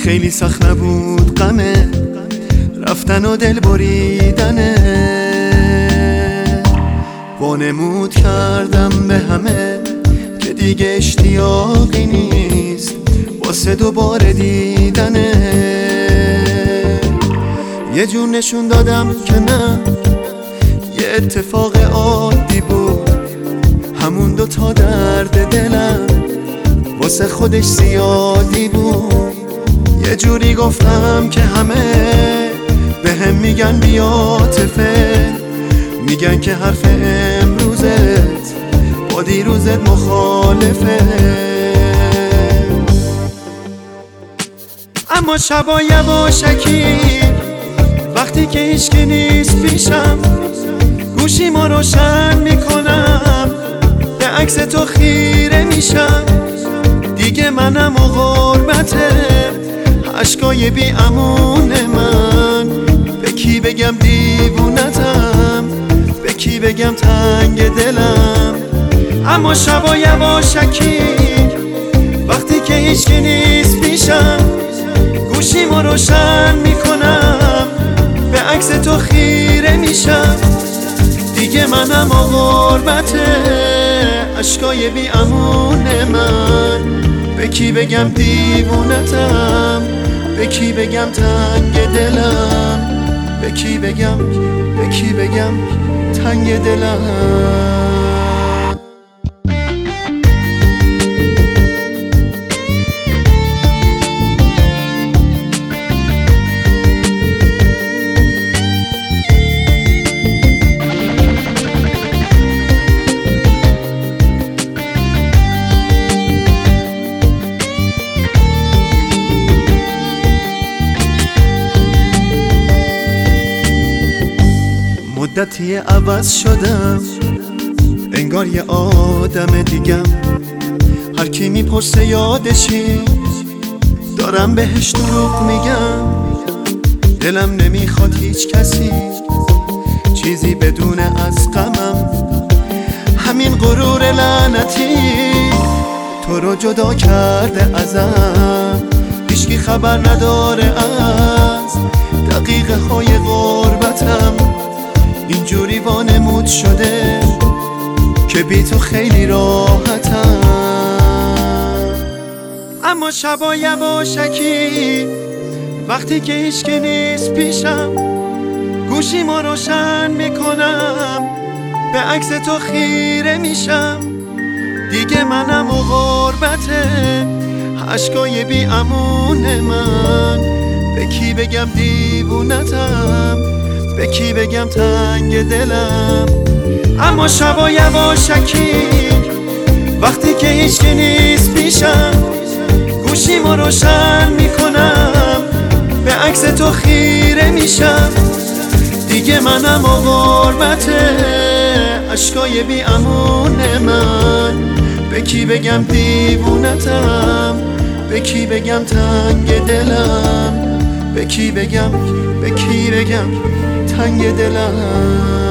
خیلی سخت نبود غمه رفتن و دل بریدنه، وانمود کردم به همه که دیگه اشتیاقی نیست واسه دوباره دیدنه. یه جور نشون دادم که نه، یه اتفاق عادی بود، همون دوتا درد دلم واسه خودش زیادی بود. یه جوری گفتم که همه به هم میگن بی‌عاطفه، میگن که حرف امروزت با دیروزت مخالفه. اما شبا یواشکی وقتی که هیچکی نیست پیشم، گوشیمو روشن میکنم به عکس تو خیره میشم. دیگه منم و غربته، عشقای بی امون من، به کی بگم دیوونتم، به کی بگم تنگ دلم. اما شبا یواشکی وقتی که هیچکی نیست پیشم، گوشیمو روشن میکنم به عکس تو خیره میشم. دیگه منم و غربته، عشقای بی امون من، به کی بگم دیوونتم، به کی بگم تنگ دلم، به کی بگم تنگ دلم. مدتی عوض شدم، انگار یه آدم دیگم. هر کی میپرسه یادشی، دارم بهش دروغ میگم. دلم نمیخواد هیچ کسی چیزی بدونه از غمم. همین غرور لعنتی تو رو جدا کرده ازم. هیچکی خبر نداره از دقیقه های غربتم. اینجوری وانمود شده که بی تو خیلی راحتم. اما شبا یواشکی وقتی که هیچکی نیست پیشم، گوشیمو روشن میکنم به عکس تو خیره میشم. دیگه منم و غربته، عشقای بی امون من، به کی بگم دیوونتم، به کی بگم تنگ دلم. اما شبا یواشکی وقتی که هیچکی نیست پیشم، گوشیمو روشن میکنم به عکس تو خیره میشم. دیگه منم و غربته، عشقای بی امون من، به کی بگم دیوونتم، به کی بگم تنگ دلم، به کی بگم تنگ دلم.